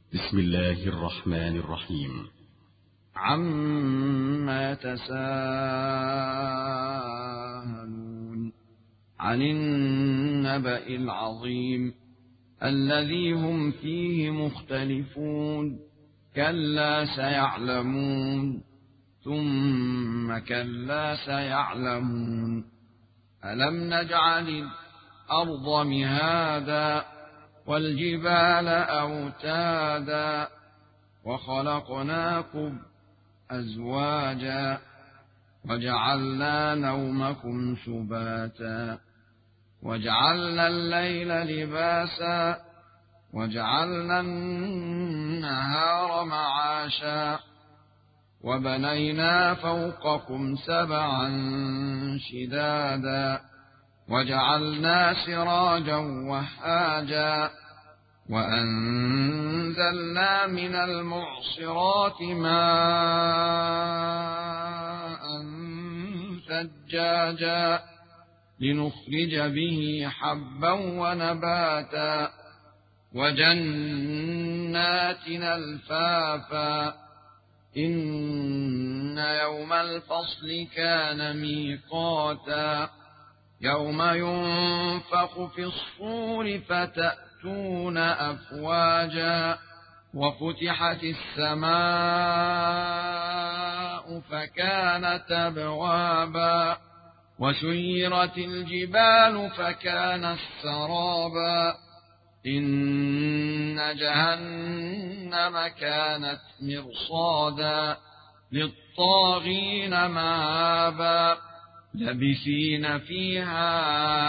بسم الله الرحمن الرحيم. عما يتساءلون عن النبأ العظيم الذي هم فيه مختلفون كلا سيعلمون ثم كلا سيعلمون ألم نجعل الأرض مهادا والجبال أوتادا وخلقناكم أزواجا وجعلنا نومكم سباتا وجعلنا الليل لباسا وجعلنا النهار معاشا وبنينا فوقكم سبعا شدادا وجعلنا سراجا وهاجا وأنزلنا من المعصرات ماء ثجاجا لنخرج به حبا ونباتا وجنات ألفافا إن يوم الفصل كان ميقاتا يوم ينفخ في الصور فتأتون أفواجا وفتحت السماء فكانت أبوابا وسيرت الجبال فكانت سرابا إن جهنم كانت مرصادا للطاغين مآبا لبثين فيها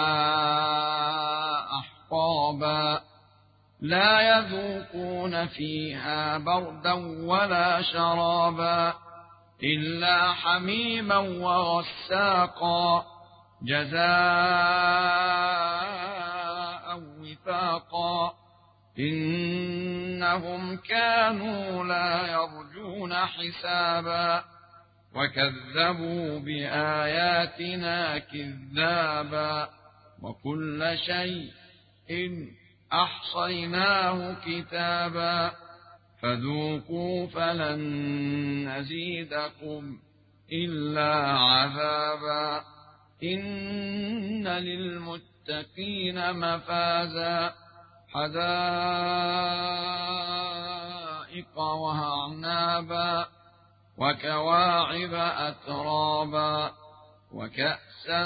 أحقابا لا يذوقون فيها بردا ولا شرابا إلا حميما وغساقا جزاء وفاقا إنهم كانوا لا يرجون حسابا وكذبوا بآياتنا كذابا وكل شيء أحصيناه كتابا فذوقوا فلن نزيدكم إلا عذابا إن للمتقين مفازا حدائق وأعنابا وكواعب أترابا وكأسا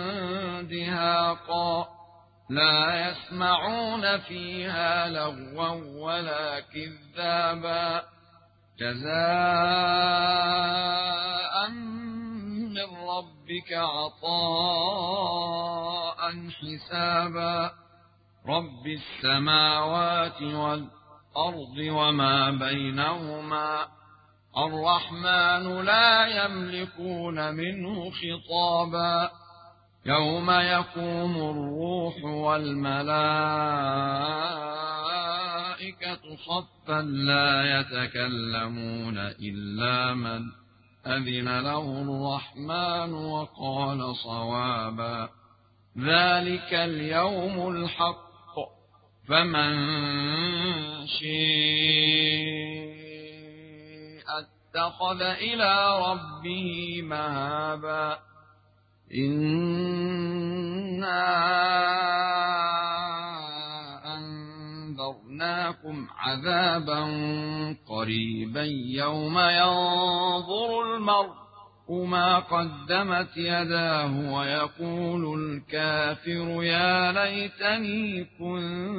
دهاقا لا يسمعون فيها لغوا ولا كذابا جزاء من ربك عطاء حسابا رب السماوات والأرض وما بينهما الرحمن لا يملكون منه خطابا يوم يقوم الروح والملائكة صفا لا يتكلمون إلا من أذن له الرحمن وقال صوابا ذلك اليوم الحق فمن شاء اتخذ إلى ربه مآبا إنا أنذرناكم عذابا قريبا يوم ينظر المرء ما قدمت يداه ويقول الكافر يا ليتني كنت